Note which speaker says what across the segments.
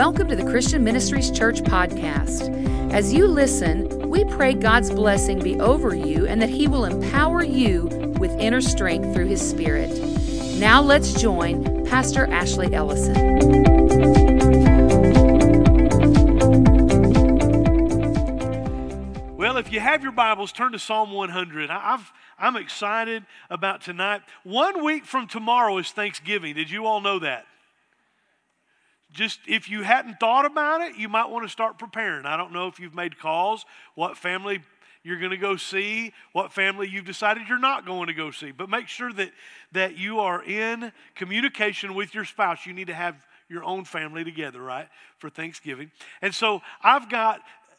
Speaker 1: Welcome to the Christian Ministries Church podcast. As you listen, we pray God's blessing be over you and that He will empower you with inner strength through His Spirit. Now let's join Pastor Ashley Ellison.
Speaker 2: Well, if you have your Bibles, turn to Psalm 100. I'm excited about tonight. 1 week from tomorrow is Thanksgiving. Did you all know that? Just if you hadn't thought about it, you might want to start preparing. I don't know if you've made calls, what family you're going to go see, what family you've decided you're not going to go see. But make sure that you are in communication with your spouse. You need to have your own family together, right, for Thanksgiving. And so I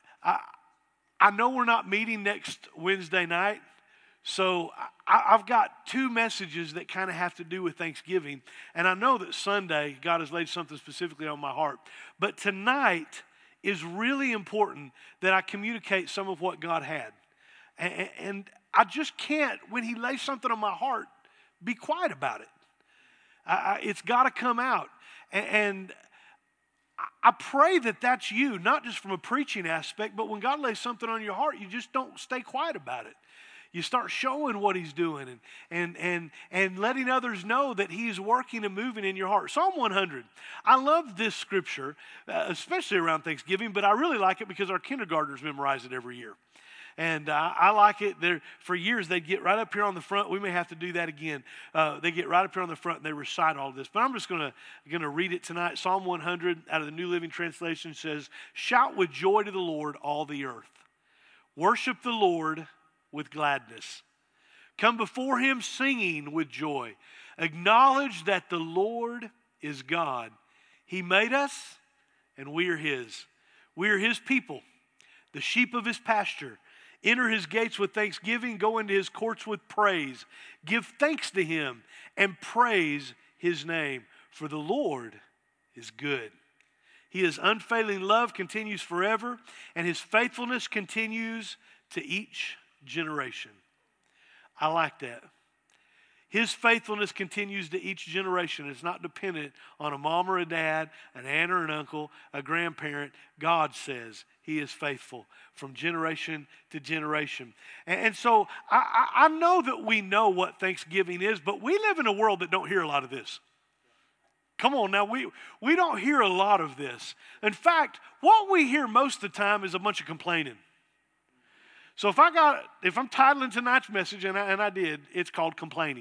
Speaker 2: know we're not meeting next Wednesday night, so I've got two messages that kind of have to do with Thanksgiving. And I know that Sunday, God has laid something specifically on my heart. But tonight is really important that I communicate some of what God had. And I just can't, when He lays something on my heart, be quiet about it. It's got to come out. And I pray that that's you, not just from a preaching aspect, but when God lays something on your heart, you just don't stay quiet about it. You start showing what He's doing and letting others know that He's working and moving in your heart. Psalm 100. I love this scripture, especially around Thanksgiving, but I really like it because our kindergartners memorize it every year. And I like it. For years, they'd get right up here on the front. We may have to do that again. They get right up here on the front and they recite all this. But I'm just going to read it tonight. Psalm 100 out of the New Living Translation says, "Shout with joy to the Lord, all the earth. Worship the Lord with gladness. Come before Him singing with joy. Acknowledge that the Lord is God. He made us and we are His. We are His people, the sheep of His pasture. Enter His gates with thanksgiving, go into His courts with praise. Give thanks to Him and praise His name, for the Lord is good. His unfailing love continues forever, and His faithfulness continues to each generation." I like that. His faithfulness continues to each generation. It's not dependent on a mom or a dad, an aunt or an uncle, a grandparent. God says He is faithful from generation to generation. And so I know that we know what Thanksgiving is, but we live in a world that don't hear a lot of this. Come on now, we don't hear a lot of this. In fact, what we hear most of the time is a bunch of complaining. So if I'm titling tonight's message, and I did, it's called Complaining.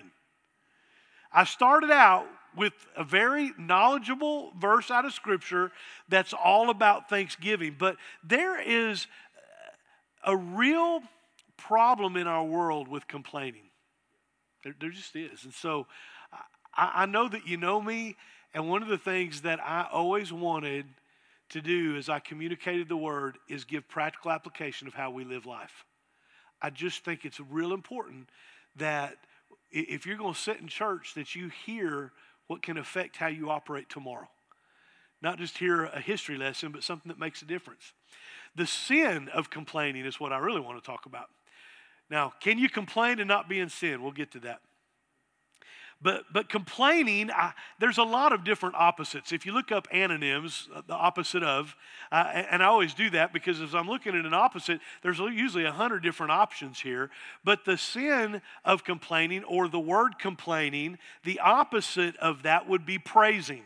Speaker 2: I started out with a very knowledgeable verse out of Scripture that's all about Thanksgiving. But there is a real problem in our world with complaining. There just is. And so I know that you know me, and one of the things that I always wanted to do as I communicated the Word is give practical application of how we live life. I just think it's real important that if you're going to sit in church, that you hear what can affect how you operate tomorrow. Not just hear a history lesson, but something that makes a difference. The sin of complaining is what I really want to talk about. Now, can you complain and not be in sin? We'll get to that. But complaining, there's a lot of different opposites. If you look up antonyms, the opposite of, and I always do that because as I'm looking at an opposite, there's usually 100 different options here. But the sin of complaining, or the word complaining, the opposite of that would be praising.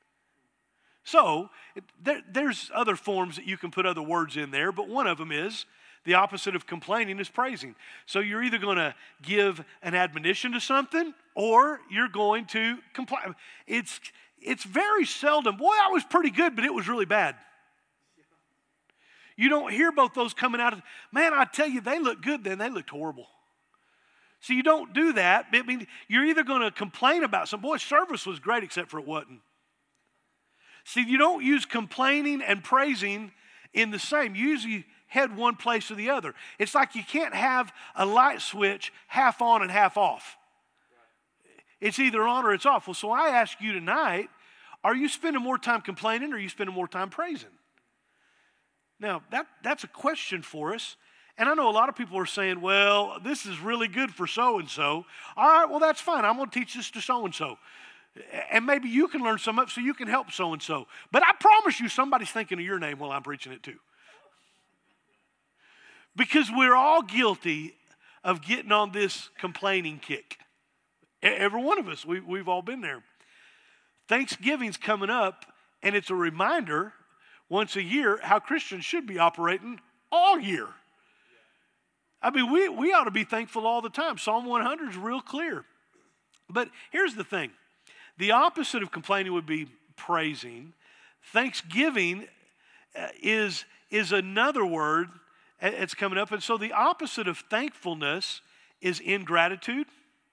Speaker 2: So there's other forms that you can put other words in there, but one of them is the opposite of complaining is praising. So you're either going to give an admonition to something or you're going to complain. It's very seldom, boy, I was pretty good, but it was really bad. You don't hear both those coming out of, man, I tell you, they look good, then they looked horrible. So you don't do that. I mean, you're either going to complain about some, boy, service was great except for it wasn't. See, you don't use complaining and praising in the same. You usually head one place or the other. It's like you can't have a light switch half on and half off. It's either on or it's off. Well, so I ask you tonight, are you spending more time complaining or are you spending more time praising? Now, that's a question for us. And I know a lot of people are saying, well, this is really good for so-and-so. All right, well, that's fine. I'm going to teach this to so-and-so. And maybe you can learn some of it so you can help so-and-so. But I promise you somebody's thinking of your name while I'm preaching it too. Because we're all guilty of getting on this complaining kick. Every one of us, we've all been there. Thanksgiving's coming up, and it's a reminder once a year how Christians should be operating all year. I mean, we ought to be thankful all the time. Psalm 100 is real clear. But here's the thing. The opposite of complaining would be praising. Thanksgiving is another word. It's coming up. And so the opposite of thankfulness is ingratitude,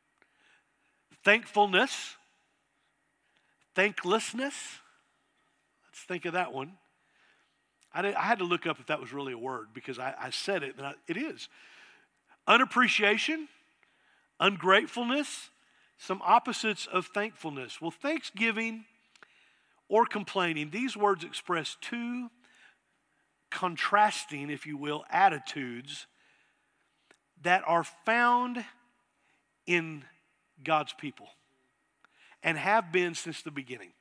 Speaker 2: thankfulness, thanklessness. Let's think of that one. I had to look up if that was really a word because I said it, and it is. Unappreciation, ungratefulness, some opposites of thankfulness. Well, thanksgiving or complaining, these words express two contrasting, if you will, attitudes that are found in God's people and have been since the beginning.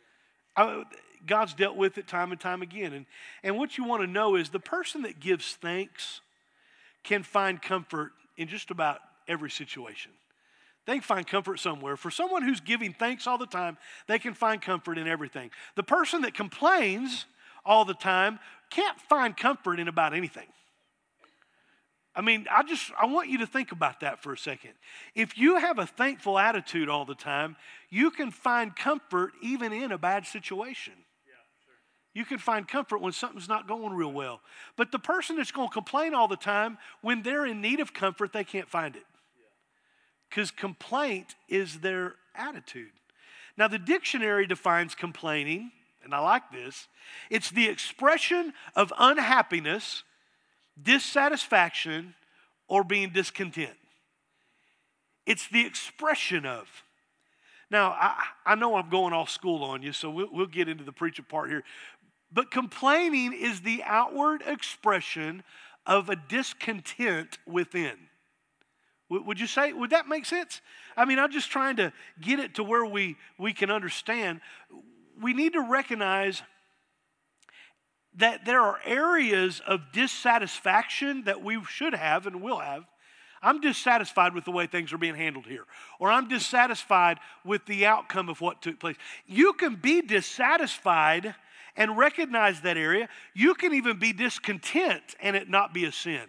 Speaker 2: God's dealt with it time and time again. And what you want to know is the person that gives thanks can find comfort in just about every situation. They can find comfort somewhere. For someone who's giving thanks all the time, they can find comfort in everything. The person that complains all the time can't find comfort in about anything. I mean, I want you to think about that for a second. If you have a thankful attitude all the time, you can find comfort even in a bad situation. You can find comfort when something's not going real well. But the person that's going to complain all the time, when they're in need of comfort, they can't find it. Because complaint is their attitude. Now, the dictionary defines complaining, and I like this. It's the expression of unhappiness, dissatisfaction, or being discontent. It's the expression of. Now, I know I'm going off school on you, so we'll get into the preaching part here. But complaining is the outward expression of a discontent within. Would you say, would that make sense? I mean, I'm just trying to get it to where we can understand. We need to recognize that there are areas of dissatisfaction that we should have and will have. I'm dissatisfied with the way things are being handled here, or I'm dissatisfied with the outcome of what took place. You can be dissatisfied and recognize that area. You can even be discontent and it not be a sin.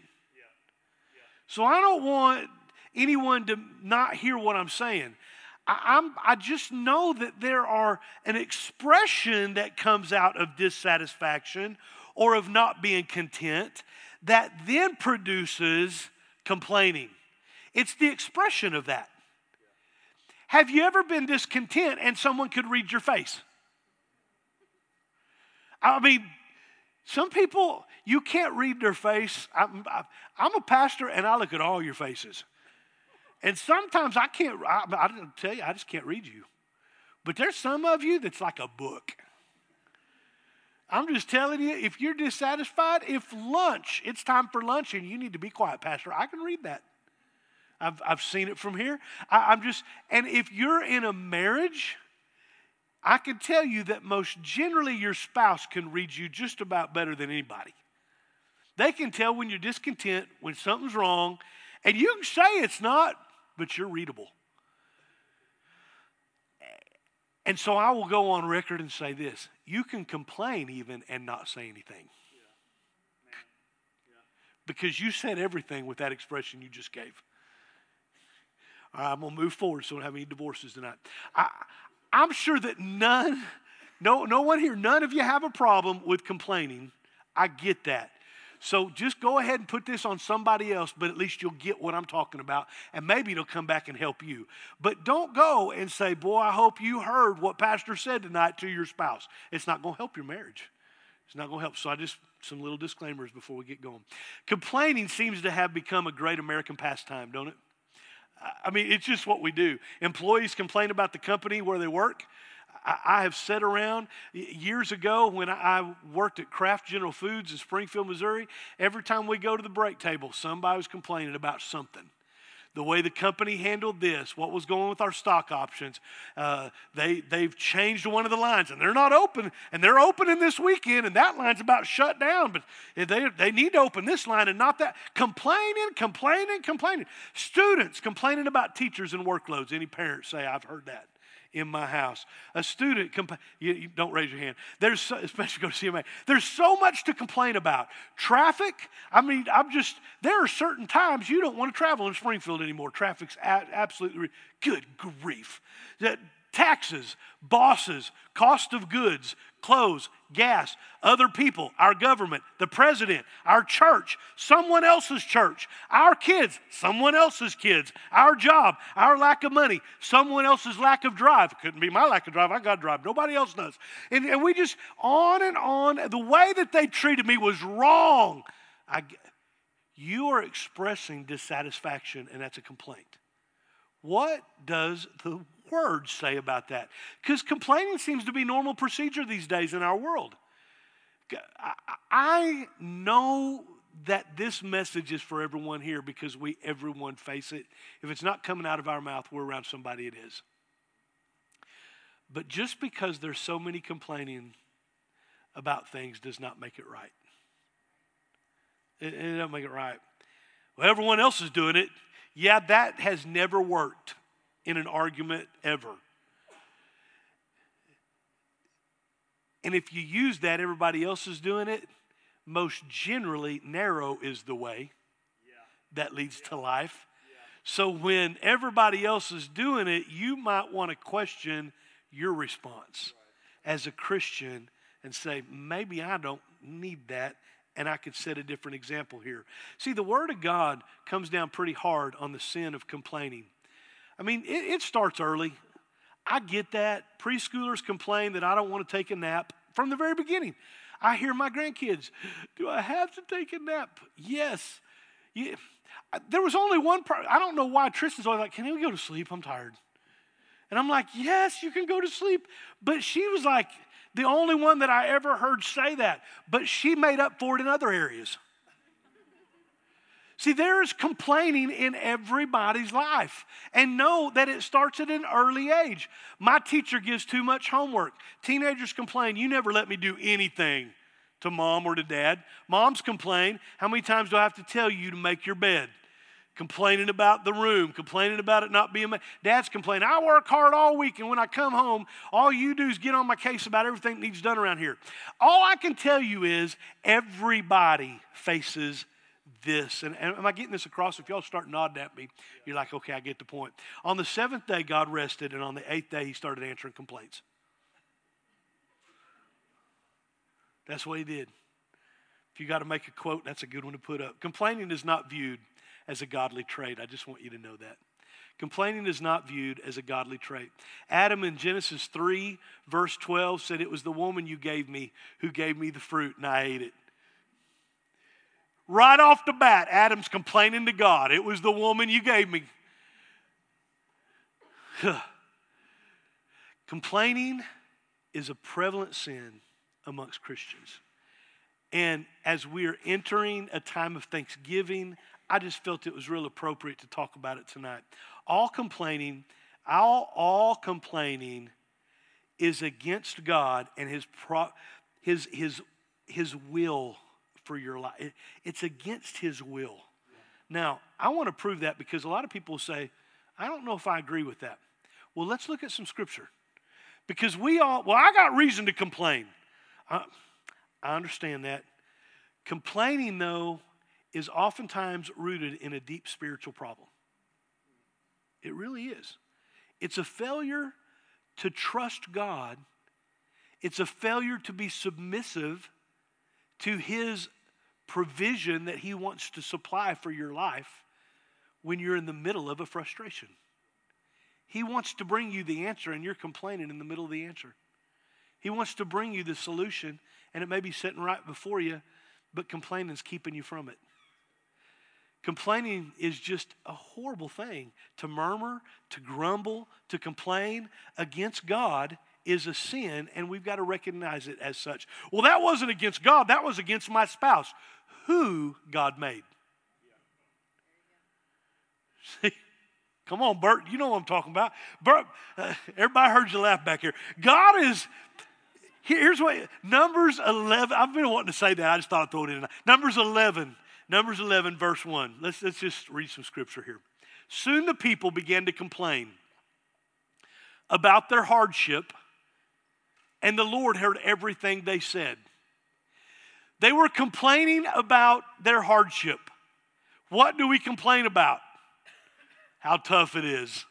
Speaker 2: So I don't want anyone to not hear what I'm saying. I just know that there are an expression that comes out of dissatisfaction or of not being content that then produces complaining. It's the expression of that. Have you ever been discontent and someone could read your face? I mean, some people, you can't read their face. I'm a pastor and I look at all your faces. And sometimes I don't tell you, I just can't read you. But there's some of you that's like a book. I'm just telling you, if you're dissatisfied, it's time for lunch and you need to be quiet, Pastor, I can read that. I've seen it from here. And if you're in a marriage, I can tell you that most generally your spouse can read you just about better than anybody. They can tell when you're discontent, when something's wrong, and you can say it's not, but you're readable. And so I will go on record and say this. You can complain even and not say anything. Because you said everything with that expression you just gave. All right, I'm going to move forward so we don't have any divorces tonight. I'm sure that no one here, none of you have a problem with complaining. I get that. So just go ahead and put this on somebody else, but at least you'll get what I'm talking about, and maybe it'll come back and help you. But don't go and say, boy, I hope you heard what Pastor said tonight to your spouse. It's not going to help your marriage. It's not going to help. So some little disclaimers before we get going. Complaining seems to have become a great American pastime, don't it? I mean, it's just what we do. Employees complain about the company where they work. I have sat around years ago when I worked at Kraft General Foods in Springfield, Missouri. Every time we go to the break table, somebody was complaining about something. the way the company handled this, what was going with our stock options. They've changed one of the lines, and they're not open, and they're opening this weekend, and that line's about shut down, but they need to open this line and not that. Complaining. Students complaining about teachers and workloads. Any parents say, I've heard that in my house. A student, you don't raise your hand. Especially go to CMA. There's so much to complain about. Traffic, there are certain times you don't want to travel in Springfield anymore. Traffic's absolutely, good grief. Taxes, bosses, cost of goods, clothes, gas, other people, our government, the president, our church, someone else's church, our kids, someone else's kids, our job, our lack of money, someone else's lack of drive. It couldn't be my lack of drive. I got to drive. Nobody else does. And we just on and on. The way that they treated me was wrong. You are expressing dissatisfaction, and that's a complaint. What does the Word say about that? Because complaining seems to be normal procedure these days in our world. I know that this message is for everyone here because everyone face it. If it's not coming out of our mouth, we're around somebody it is. But just because there's so many complaining about things does not make it right. It doesn't make it right. Well, everyone else is doing it. Yeah, that has never worked in an argument ever. And if you use that, everybody else is doing it, most generally, narrow is the way that leads to life. So when everybody else is doing it, you might want to question your response as a Christian and say, maybe I don't need that, and I could set a different example here. See, the Word of God comes down pretty hard on the sin of complaining. It starts early. I get that. Preschoolers complain that I don't want to take a nap from the very beginning. I hear my grandkids, do I have to take a nap? Yes. Yeah. There was only one part. I don't know why Tristan's always like, can we go to sleep? I'm tired. And I'm like, yes, you can go to sleep. But she was like the only one that I ever heard say that. But she made up for it in other areas. See, there is complaining in everybody's life. And know that it starts at an early age. My teacher gives too much homework. Teenagers complain, you never let me do anything to mom or to dad. Moms complain, how many times do I have to tell you to make your bed? Complaining about the room, complaining about it not being made. Dads complain, I work hard all week, and when I come home, all you do is get on my case about everything that needs done around here. All I can tell you is everybody faces this. And am I getting this across? If y'all start nodding at me, you're like, okay, I get the point. On the seventh day, God rested, and on the eighth day, he started answering complaints. That's what he did. If you got to make a quote, that's a good one to put up. Complaining is not viewed as a godly trait. I just want you to know that. Complaining is not viewed as a godly trait. Adam in Genesis 3, verse 12 said, it was the woman you gave me who gave me the fruit, and I ate it. Right off the bat, Adam's complaining to God. It was the woman you gave me. Complaining is a prevalent sin amongst Christians. And as we're entering a time of Thanksgiving, I just felt it was real appropriate to talk about it tonight. All complaining is against God and his will for your life. It's against his will. Now, I want to prove that because a lot of people say, I don't know if I agree with that. Well, let's look at some scripture. Because I got reason to complain. I understand that. Complaining, though, is oftentimes rooted in a deep spiritual problem. It really is. It's a failure to trust God. It's a failure to be submissive to his provision that he wants to supply for your life when you're in the middle of a frustration. He wants to bring you the answer and you're complaining in the middle of the answer. He wants to bring you the solution and it may be sitting right before you, but complaining is keeping you from it. Complaining is just a horrible thing. To murmur, to grumble, to complain against God is a sin, and we've got to recognize it as such. Well, that wasn't against God. That was against my spouse, who God made. See? Come on, Bert. You know what I'm talking about. Bert, everybody heard you laugh back here. God is, here's what, Numbers 11. I've been wanting to say that. I just thought I'd throw it in. Numbers 11, verse 1. Let's just read some scripture here. Soon the people began to complain about their hardship, and the Lord heard everything they said. They were complaining about their hardship. What do we complain about? How tough it is.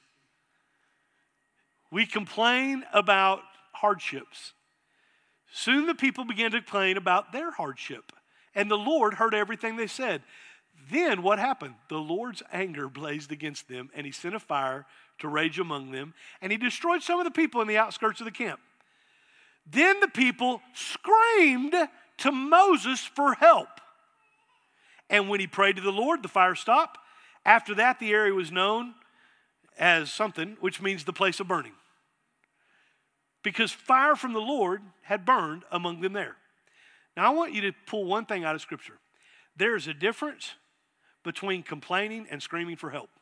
Speaker 2: We complain about hardships. Soon the people began to complain about their hardship, and the Lord heard everything they said. Then what happened? The Lord's anger blazed against them, and he sent a fire to rage among them, and he destroyed some of the people in the outskirts of the camp. Then the people screamed to Moses for help. And when he prayed to the Lord, the fire stopped. After that, the area was known as something, which means the place of burning, because fire from the Lord had burned among them there. Now, I want you to pull one thing out of Scripture. There is a difference between complaining and screaming for help.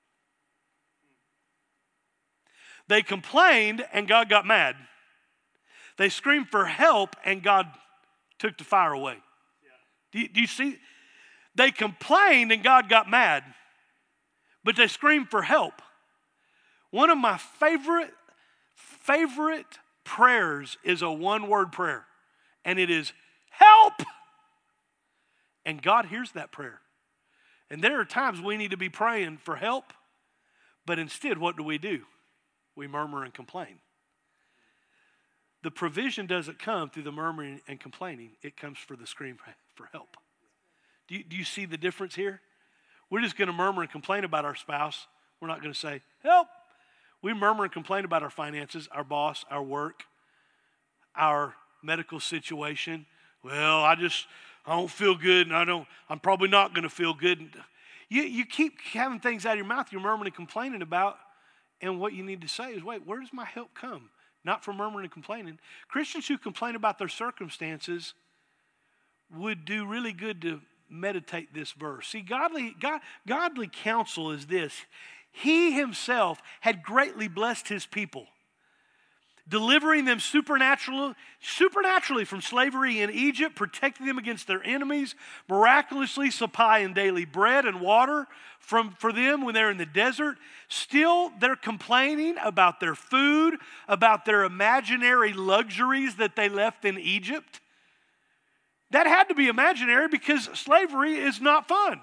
Speaker 2: They complained and God got mad. They screamed for help and God took the fire away. Yeah. Do you see? They complained and God got mad, but they screamed for help. One of my favorite prayers is a one-word prayer, and it is help. And God hears that prayer. And there are times we need to be praying for help, but instead, what do? We murmur and complain. The provision doesn't come through the murmuring and complaining. It comes for the scream for help. Do you see the difference here? We're just going to murmur and complain about our spouse. We're not going to say, help. We murmur and complain about our finances, our boss, our work, our medical situation. Well, I don't feel good, and I'm probably not going to feel good. You keep having things out of your mouth you're murmuring and complaining about, and what you need to say is, wait, where does my help come? Not from murmuring and complaining. Christians who complain about their circumstances would do really good to meditate this verse. See, godly counsel is this. He himself had greatly blessed his people, delivering them supernaturally from slavery in Egypt, protecting them against their enemies, miraculously supplying daily bread and water for them when they're in the desert. Still, they're complaining about their food, about their imaginary luxuries that they left in Egypt. That had to be imaginary because slavery is not fun.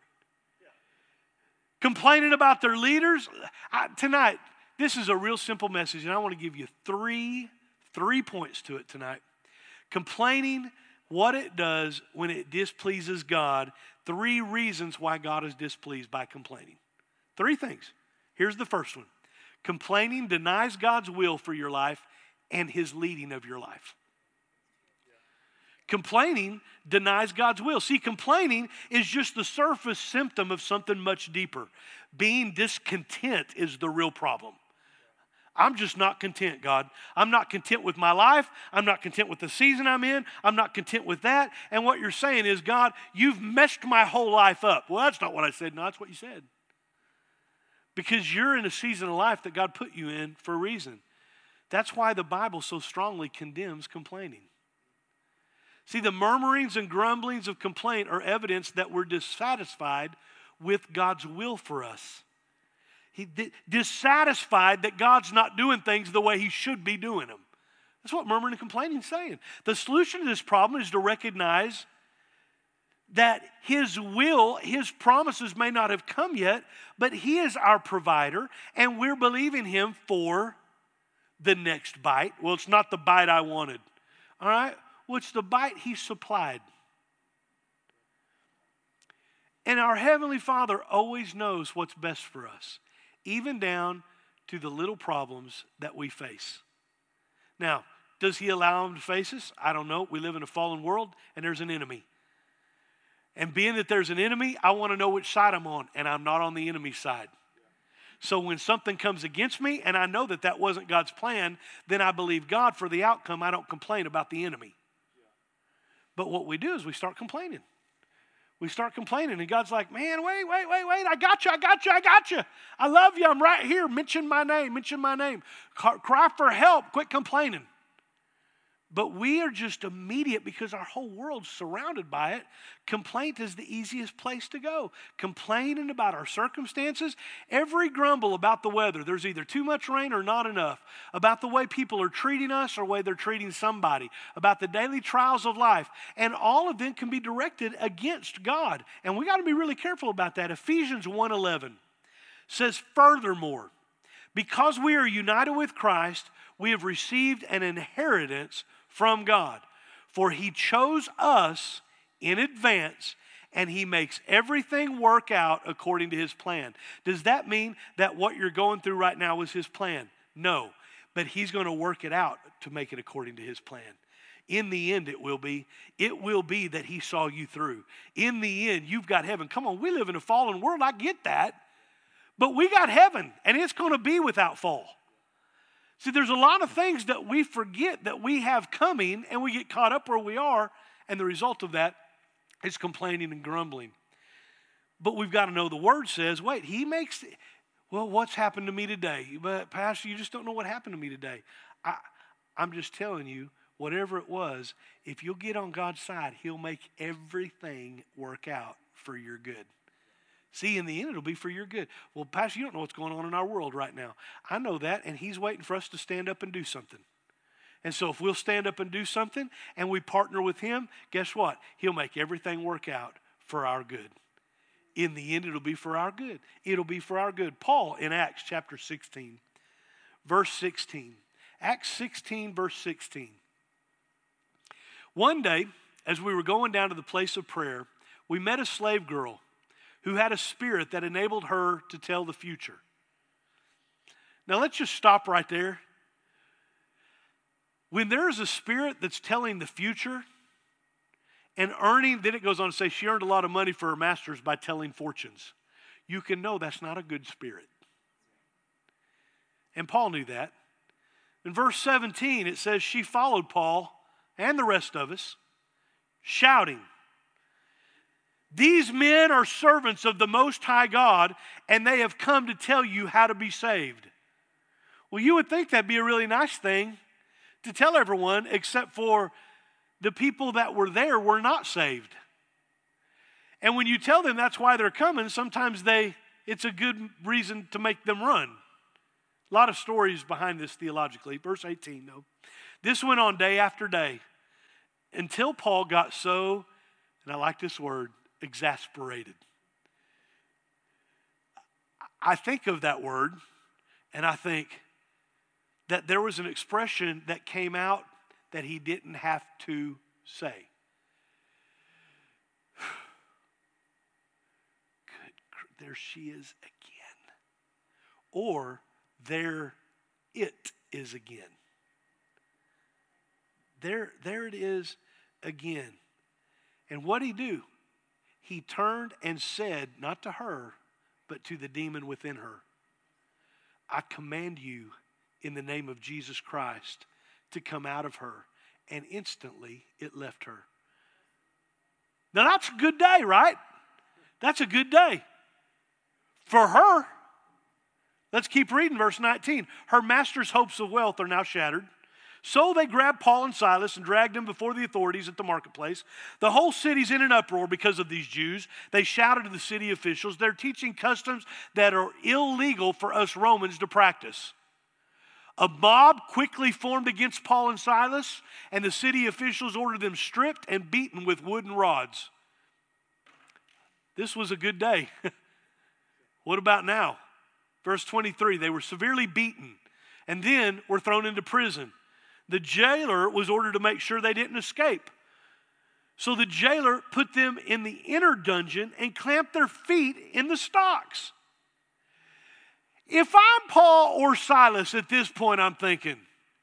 Speaker 2: Complaining about their leaders. Tonight, this is a real simple message, and I want to give you three points to it tonight. Complaining, what it does when it displeases God. 3 reasons why God is displeased by complaining. 3 things. Here's the first one. Complaining denies God's will for your life and his leading of your life. Complaining denies God's will. See, complaining is just the surface symptom of something much deeper. Being discontent is the real problem. I'm just not content, God. I'm not content with my life. I'm not content with the season I'm in. I'm not content with that. And what you're saying is, God, you've messed my whole life up. Well, that's not what I said. No, that's what you said. Because you're in a season of life that God put you in for a reason. That's why the Bible so strongly condemns complaining. See, the murmurings and grumblings of complaint are evidence that we're dissatisfied with God's will for us. Dissatisfied that God's not doing things the way he should be doing them. That's what murmuring and complaining is saying. The solution to this problem is to recognize that his will, his promises may not have come yet, but he is our provider, and we're believing him for the next bite. Well, it's not the bite I wanted. All right? Well, it's the bite he supplied. And our Heavenly Father always knows what's best for us, even down to the little problems that we face. Now, does he allow them to face us? I don't know. We live in a fallen world, and there's an enemy. And being that there's an enemy, I want to know which side I'm on, and I'm not on the enemy's side. So when something comes against me, and I know that that wasn't God's plan, then I believe God for the outcome. I don't complain about the enemy. But what we do is we start complaining. We start complaining, and God's like, man, wait, I got you. I love you, I'm right here. Mention my name. Cry for help, quit complaining. But we are just immediate because our whole world's surrounded by it. Complaint is the easiest place to go. Complaining about our circumstances. Every grumble about the weather, there's either too much rain or not enough. About the way people are treating us or the way they're treating somebody. About the daily trials of life. And all of them can be directed against God. And we got to be really careful about that. Ephesians 1:11 says, furthermore, because we are united with Christ, we have received an inheritance from God. For he chose us in advance, and he makes everything work out according to his plan. Does that mean that what you're going through right now was his plan? No, but he's going to work it out to make it according to his plan. In the end, it will be that he saw you through. In the end, you've got heaven. Come on, we live in a fallen world, I get that. But we got heaven, and it's going to be without fall. See, there's a lot of things that we forget that we have coming, and we get caught up where we are, and the result of that is complaining and grumbling. But we've got to know the Word says, wait, what's happened to me today? But Pastor, you just don't know what happened to me today. I'm just telling you, whatever it was, if you'll get on God's side, he'll make everything work out for your good. See, in the end, it'll be for your good. Well, Pastor, you don't know what's going on in our world right now. I know that, and he's waiting for us to stand up and do something. And so if we'll stand up and do something, and we partner with him, guess what? He'll make everything work out for our good. In the end, it'll be for our good. It'll be for our good. Paul, in Acts chapter 16, verse 16. Acts 16, verse 16. One day, as we were going down to the place of prayer, we met a slave girl who had a spirit that enabled her to tell the future. Now let's just stop right there. When there is a spirit that's telling the future and earning, then it goes on to say she earned a lot of money for her masters by telling fortunes. You can know that's not a good spirit. And Paul knew that. In verse 17, it says she followed Paul and the rest of us, shouting, "These men are servants of the Most High God, and they have come to tell you how to be saved." Well, you would think that'd be a really nice thing to tell everyone, except for the people that were there were not saved. And when you tell them that's why they're coming, sometimes it's a good reason to make them run. A lot of stories behind this theologically. Verse 18, though. This went on day after day until Paul got so, and I like this word, exasperated. I think of that word, and I think that there was an expression that came out that he didn't have to say. Good, there she is again. Or there it is again. There it is again. And what did he do? He turned and said, not to her, but to the demon within her, "I command you in the name of Jesus Christ to come out of her." And instantly it left her. Now that's a good day, right? That's a good day. For her, let's keep reading verse 19. Her master's hopes of wealth are now shattered. So they grabbed Paul and Silas and dragged them before the authorities at the marketplace. The whole city's in an uproar because of these Jews. They shouted to the city officials, "They're teaching customs that are illegal for us Romans to practice." A mob quickly formed against Paul and Silas, and the city officials ordered them stripped and beaten with wooden rods. This was a good day. What about now? Verse 23, they were severely beaten and then were thrown into prison. The jailer was ordered to make sure they didn't escape. So the jailer put them in the inner dungeon and clamped their feet in the stocks. If I'm Paul or Silas at this point, I'm thinking,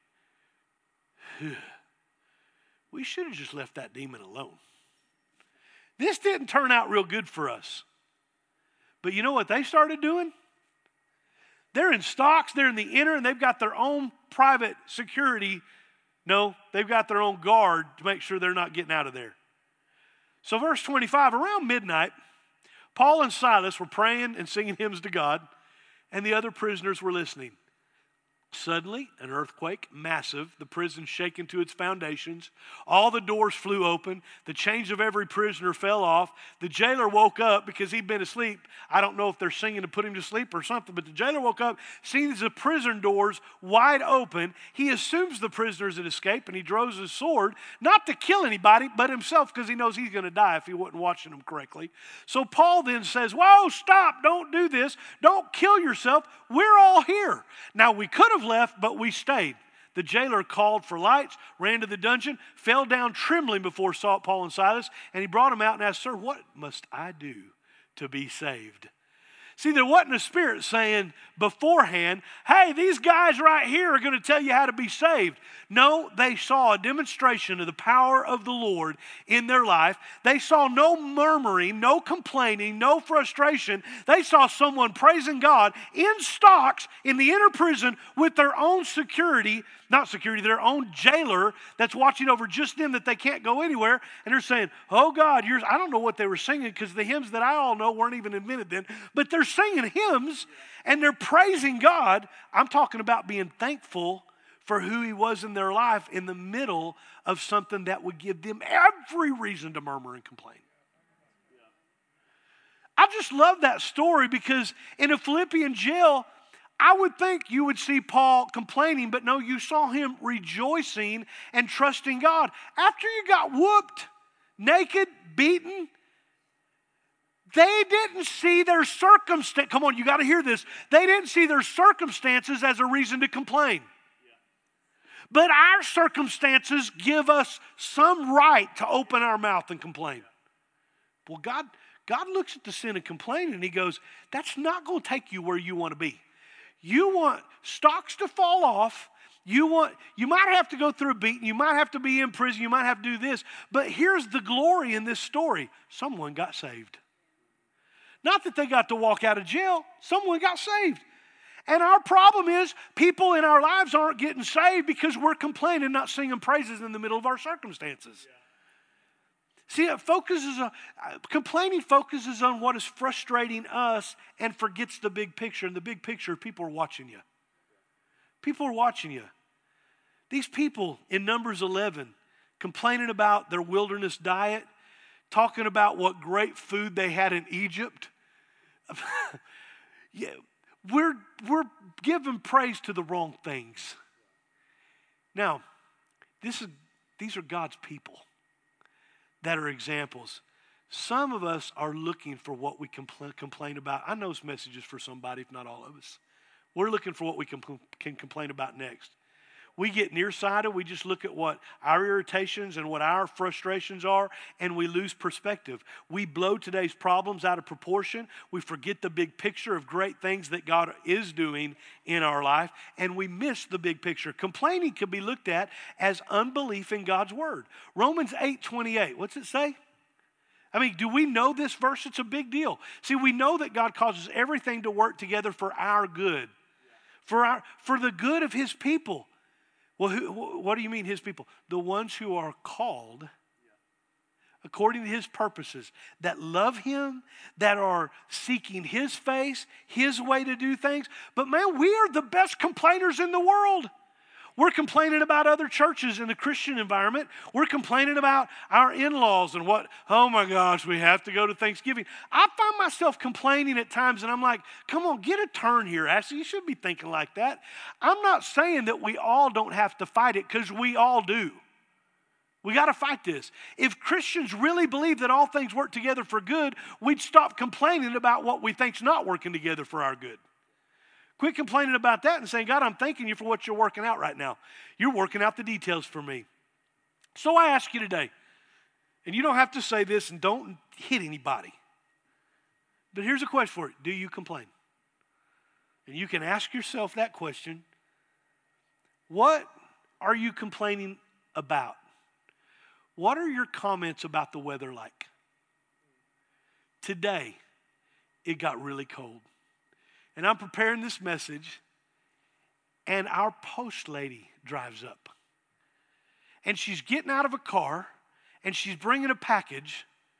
Speaker 2: we should have just left that demon alone. This didn't turn out real good for us. But you know what they started doing? They're in stocks, they're in the inner, and they've got their own private security. No, they've got their own guard to make sure they're not getting out of there. So verse 25, around midnight, Paul and Silas were praying and singing hymns to God, and the other prisoners were listening. Suddenly, an earthquake, massive, the prison shaken to its foundations. All the doors flew open. The chains of every prisoner fell off. The jailer woke up because he'd been asleep. I don't know if they're singing to put him to sleep or something, but the jailer woke up, seeing the prison doors wide open. He assumes the prisoners had escaped, and he draws his sword, not to kill anybody, but himself, because he knows he's going to die if he wasn't watching them correctly. So Paul then says, whoa, stop, don't do this. Don't kill yourself. We're all here. Now, we could have left, but we stayed. The jailer called for lights, ran to the dungeon, fell down trembling before Paul and Silas, and he brought them out and asked, sir, what must I do to be saved? See, there wasn't a spirit saying beforehand, hey, these guys right here are going to tell you how to be saved. No, they saw a demonstration of the power of the Lord in their life. They saw no murmuring, no complaining, no frustration. They saw someone praising God in stocks in the inner prison with their own their own jailer that's watching over just them, that they can't go anywhere. And they're saying, oh God, I don't know what they were singing, because the hymns that I all know weren't even invented then, but they're singing hymns and they're praising God. I'm talking about being thankful for who he was in their life in the middle of something that would give them every reason to murmur and complain. I just love that story, because in a Philippian jail, I would think you would see Paul complaining, but no, you saw him rejoicing and trusting God. After you got whooped, naked, beaten, they didn't see their circumstance. Come on, you got to hear this. They didn't see their circumstances as a reason to complain. But our circumstances give us some right to open our mouth and complain. Well, God looks at the sin of complaining and he goes, that's not going to take you where you want to be. You want stocks to fall off. You might have to go through a beating. You might have to be in prison. You might have to do this. But here's the glory in this story. Someone got saved. Not that they got to walk out of jail. Someone got saved. And our problem is people in our lives aren't getting saved because we're complaining, not singing praises in the middle of our circumstances. See, complaining focuses on what is frustrating us and forgets the big picture. And the big picture, people are watching you. People are watching you. These people in Numbers 11, complaining about their wilderness diet, talking about what great food they had in Egypt. Yeah, we're giving praise to the wrong things. Now, these are God's people that are examples. Some of us are looking for what we complain about. I know this message is for somebody, if not all of us. We're looking for what we can complain about next. We get nearsighted. We just look at what our irritations and what our frustrations are, and we lose perspective. We blow today's problems out of proportion. We forget the big picture of great things that God is doing in our life, and we miss the big picture. Complaining can be looked at as unbelief in God's word. Romans 8:28, what's it say? I mean, do we know this verse? It's a big deal. See, we know that God causes everything to work together for our good, for the good of his people. Well, what do you mean his people? The ones who are called according to his purposes, that love him, that are seeking his face, his way to do things. But man, we are the best complainers in the world. We're complaining about other churches in the Christian environment. We're complaining about our in-laws and oh my gosh, we have to go to Thanksgiving. I find myself complaining at times, and I'm like, come on, get a turn here, Ashley. You should be thinking like that. I'm not saying that we all don't have to fight it, because we all do. We got to fight this. If Christians really believe that all things work together for good, we'd stop complaining about what we think's not working together for our good. Quit complaining about that and saying, God, I'm thanking you for what you're working out right now. You're working out the details for me. So I ask you today, and you don't have to say this and don't hit anybody, but here's a question for it. Do you complain? And you can ask yourself that question. What are you complaining about? What are your comments about the weather like? Today, it got really cold. And I'm preparing this message, and our post lady drives up. And she's getting out of a car, and she's bringing a package,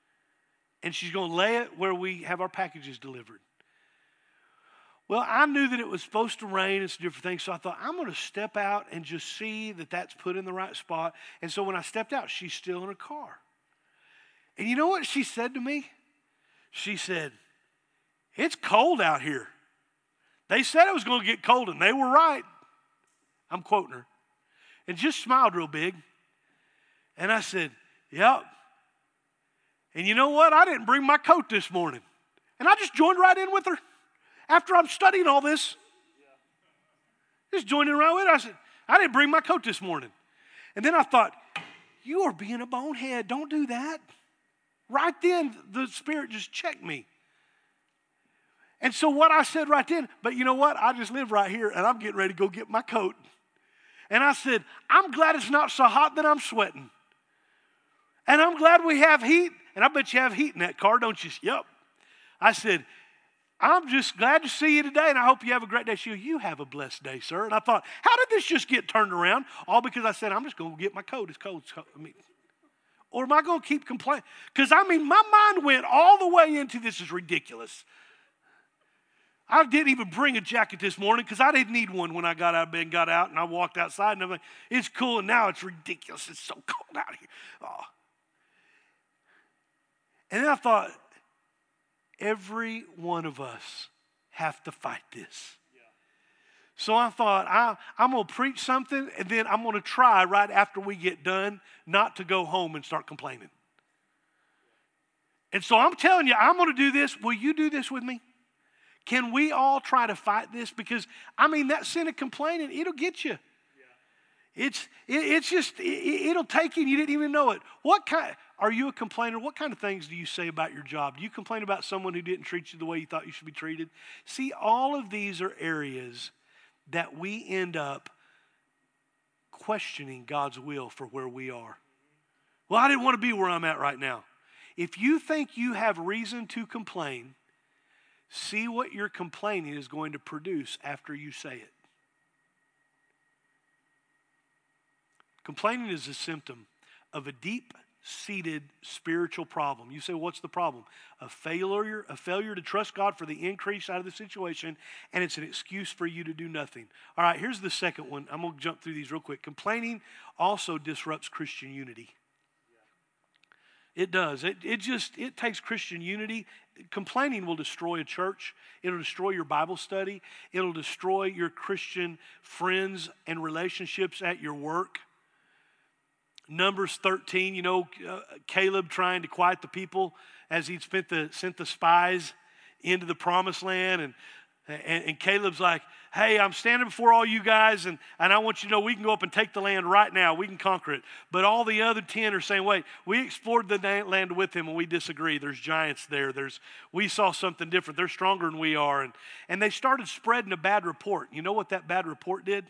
Speaker 2: and she's going to lay it where we have our packages delivered. Well, I knew that it was supposed to rain and some different things, so I thought, I'm going to step out and just see that that's put in the right spot. And so when I stepped out, she's still in her car. And you know what she said to me? She said, it's cold out here. They said it was going to get cold, and they were right. I'm quoting her. And just smiled real big. And I said, yep. And you know what? I didn't bring my coat this morning. And I just joined right in with her. After I'm studying all this, just joined in right with her. I said, I didn't bring my coat this morning. And then I thought, you are being a bonehead. Don't do that. Right then, the Spirit just checked me. And so what I said right then, but you know what? I just live right here, and I'm getting ready to go get my coat. And I said, I'm glad it's not so hot that I'm sweating. And I'm glad we have heat. And I bet you have heat in that car, don't you? Yep. I said, I'm just glad to see you today, and I hope you have a great day. She goes, you have a blessed day, sir. And I thought, how did this just get turned around? All because I said, I'm just going to get my coat. It's cold. It's cold. Or am I going to keep complaining? Because, my mind went all the way into this is ridiculous. I didn't even bring a jacket this morning because I didn't need one when I got out of bed and got out, and I walked outside, and I'm like, it's cool, and now it's ridiculous. It's so cold out here. Oh. And then I thought, every one of us have to fight this. Yeah. So I thought, I'm going to preach something, and then I'm going to try right after we get done not to go home and start complaining. And so I'm telling you, I'm going to do this. Will you do this with me? Can we all try to fight this? Because, that sin of complaining, it'll get you. Yeah. It'll take you and you didn't even know it. Are you a complainer? What kind of things do you say about your job? Do you complain about someone who didn't treat you the way you thought you should be treated? See, all of these are areas that we end up questioning God's will for where we are. Well, I didn't want to be where I'm at right now. If you think you have reason to complain, see what your complaining is going to produce after you say it. Complaining is a symptom of a deep-seated spiritual problem. You say, what's the problem? A failure to trust God for the increase out of the situation, and it's an excuse for you to do nothing. All right, here's the second one. I'm going to jump through these real quick. Complaining also disrupts Christian unity. It does. It takes Christian unity. Complaining will destroy a church. It'll destroy your Bible study. It'll destroy your Christian friends and relationships at your work. Numbers 13, Caleb trying to quiet the people as he'd sent the spies into the promised land. And Caleb's like, hey, I'm standing before all you guys, and I want you to know we can go up and take the land right now. We can conquer it. But all the other 10 are saying, wait, we explored the land with him, and we disagree. There's giants there. We saw something different. They're stronger than we are. And they started spreading a bad report. You know what that bad report did?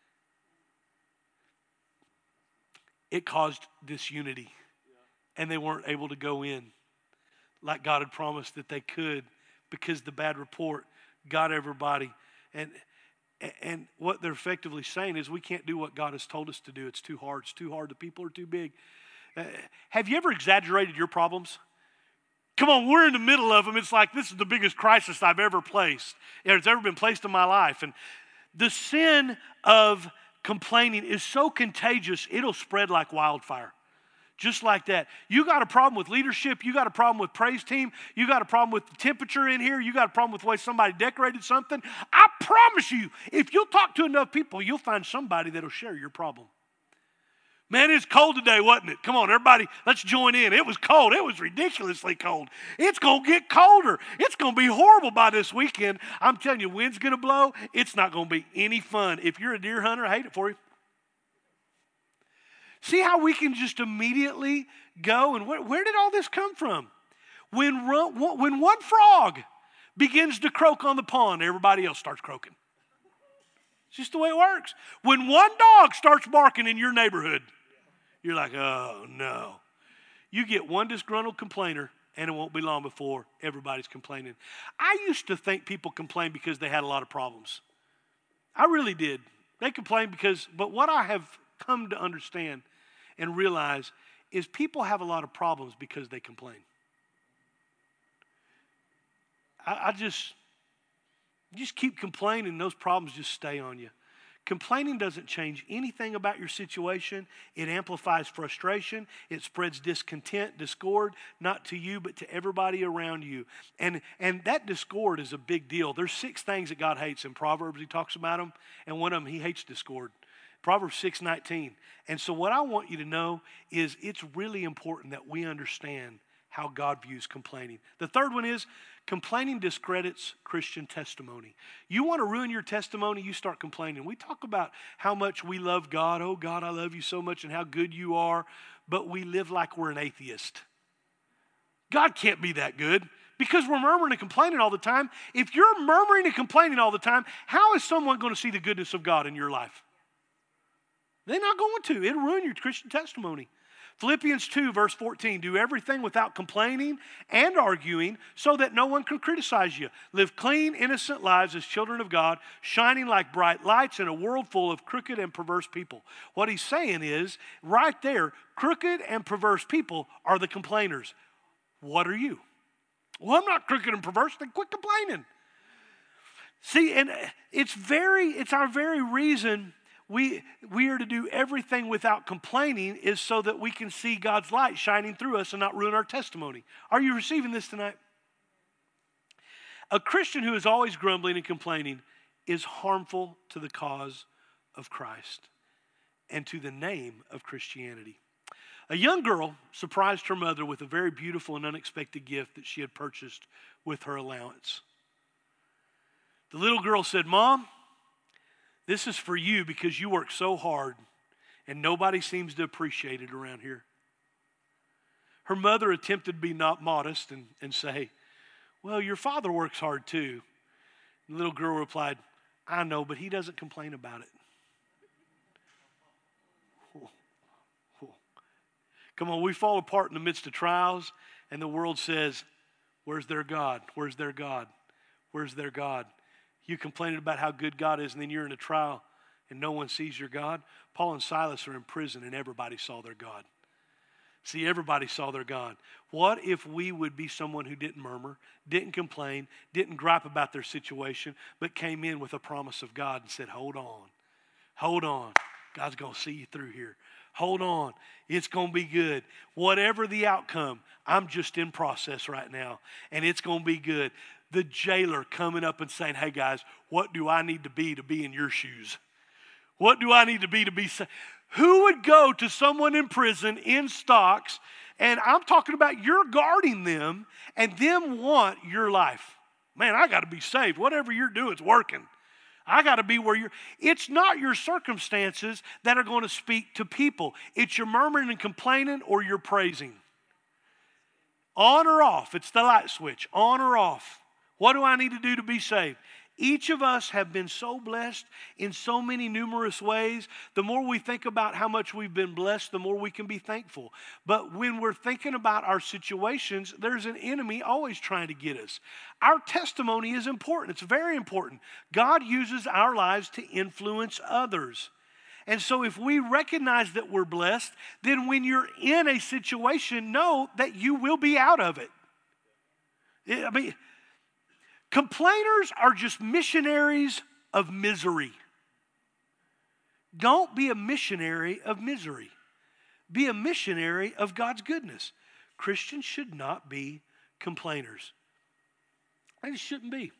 Speaker 2: It caused disunity. Yeah. And they weren't able to go in like God had promised that they could because the bad report got everybody. And what they're effectively saying is we can't do what God has told us to do. It's too hard. It's too hard. The people are too big. Have you ever exaggerated your problems? Come on, we're in the middle of them. It's like this is the biggest crisis I've ever placed. It's ever been placed in my life. And the sin of complaining is so contagious, it'll spread like wildfire. Just like that. You got a problem with leadership. You got a problem with praise team. You got a problem with the temperature in here. You got a problem with the way somebody decorated something. I promise you, if you'll talk to enough people, you'll find somebody that'll share your problem. Man, it's cold today, wasn't it? Come on, everybody, let's join in. It was cold. It was ridiculously cold. It's going to get colder. It's going to be horrible by this weekend. I'm telling you, wind's going to blow. It's not going to be any fun. If you're a deer hunter, I hate it for you. See how we can just immediately go, and where did all this come from? When one frog begins to croak on the pond, everybody else starts croaking. It's just the way it works. When one dog starts barking in your neighborhood, you're like, oh no. You get one disgruntled complainer, and it won't be long before everybody's complaining. I used to think people complained because they had a lot of problems. I really did. They complained but what I have come to understand and realize is people have a lot of problems because they complain. I just keep complaining, those problems just stay on you. Complaining doesn't change anything about your situation. It amplifies frustration. It spreads discontent, discord, not to you, but to everybody around you. And that discord is a big deal. There's 6 things that God hates. In Proverbs, he talks about them, and one of them, he hates discord. Proverbs 6:19. And so what I want you to know is it's really important that we understand how God views complaining. The third one is complaining discredits Christian testimony. You want to ruin your testimony, you start complaining. We talk about how much we love God. Oh, God, I love you so much and how good you are. But we live like we're an atheist. God can't be that good because we're murmuring and complaining all the time. If you're murmuring and complaining all the time, how is someone going to see the goodness of God in your life? They're not going to. It'll ruin your Christian testimony. Philippians 2, verse 14, do everything without complaining and arguing so that no one can criticize you. Live clean, innocent lives as children of God, shining like bright lights in a world full of crooked and perverse people. What he's saying is, right there, crooked and perverse people are the complainers. What are you? Well, I'm not crooked and perverse, then quit complaining. See, and it's our very reason we are to do everything without complaining is so that we can see God's light shining through us and not ruin our testimony. Are you receiving this tonight? A Christian who is always grumbling and complaining is harmful to the cause of Christ and to the name of Christianity. A young girl surprised her mother with a very beautiful and unexpected gift that she had purchased with her allowance. The little girl said, Mom, this is for you because you work so hard and nobody seems to appreciate it around here. Her mother attempted to be not modest and say, well, your father works hard too. And the little girl replied, I know, but he doesn't complain about it. Come on, we fall apart in the midst of trials and the world says, where's their God? Where's their God? Where's their God? You complaining about how good God is, and then you're in a trial and no one sees your God. Paul and Silas are in prison and everybody saw their God. See, everybody saw their God. What if we would be someone who didn't murmur, didn't complain, didn't gripe about their situation, but came in with a promise of God and said, hold on. God's going to see you through here. Hold on. It's going to be good. Whatever the outcome, I'm just in process right now, and it's going to be good. The jailer coming up and saying, hey guys, what do I need to be in your shoes? What do I need to be saved? Who would go to someone in prison in stocks, and I'm talking about you're guarding them, and them want your life? Man, I got to be saved. Whatever you're doing, it's working. I got to be where you're. It's not your circumstances that are going to speak to people. It's your murmuring and complaining or your praising. On or off. It's the light switch. On or off. What do I need to do to be saved? Each of us have been so blessed in so many numerous ways. The more we think about how much we've been blessed, the more we can be thankful. But when we're thinking about our situations, there's an enemy always trying to get us. Our testimony is important. It's very important. God uses our lives to influence others. And so if we recognize that we're blessed, then when you're in a situation, know that you will be out of it. I mean, complainers are just missionaries of misery. Don't be a missionary of misery. Be a missionary of God's goodness. Christians should not be complainers. They just shouldn't be.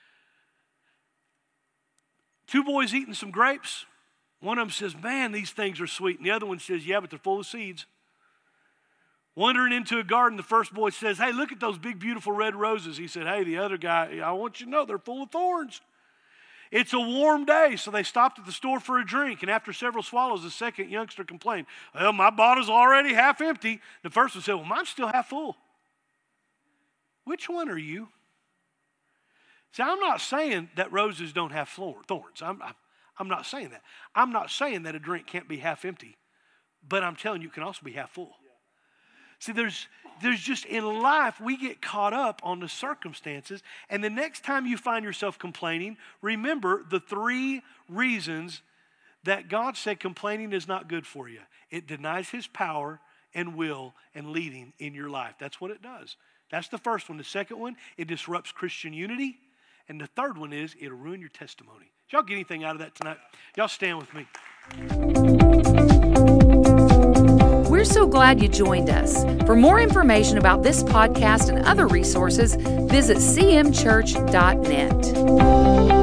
Speaker 2: 2 boys eating some grapes. One of them says, man, these things are sweet. And the other one says, yeah, but they're full of seeds. Wandering into a garden, the first boy says, hey, look at those big, beautiful red roses. He said, hey, the other guy, I want you to know they're full of thorns. It's a warm day, so they stopped at the store for a drink. And after several swallows, the second youngster complained, well, my bottle's already half empty. The first one said, well, mine's still half full. Which one are you? See, I'm not saying that roses don't have thorns. I'm not saying that. I'm not saying that a drink can't be half empty. But I'm telling you, it can also be half full. See, there's just in life, we get caught up on the circumstances. And the next time you find yourself complaining, remember the 3 reasons that God said complaining is not good for you. It denies his power and will and leading in your life. That's what it does. That's the first one. The second one, it disrupts Christian unity. And the third one is it'll ruin your testimony. Did y'all get anything out of that tonight? Y'all stand with me.
Speaker 1: We're so glad you joined us. For more information about this podcast and other resources, visit cmchurch.net.